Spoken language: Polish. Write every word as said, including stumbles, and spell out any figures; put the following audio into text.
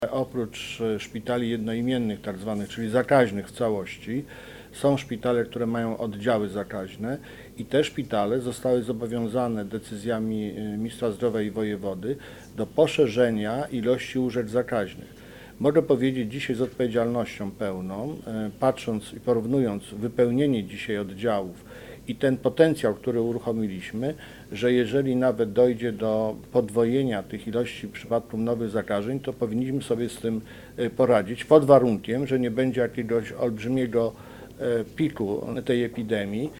Oprócz szpitali jednoimiennych, tak zwanych, czyli zakaźnych w całości, są szpitale, które mają oddziały zakaźne i te szpitale zostały zobowiązane decyzjami ministra zdrowia i wojewody do poszerzenia ilości łóżek zakaźnych. Mogę powiedzieć dzisiaj z odpowiedzialnością pełną, patrząc i porównując wypełnienie dzisiaj oddziałów i ten potencjał, który uruchomiliśmy, że jeżeli nawet dojdzie do podwojenia tych ilości przypadków nowych zakażeń, to powinniśmy sobie z tym poradzić, pod warunkiem, że nie będzie jakiegoś olbrzymiego piku tej epidemii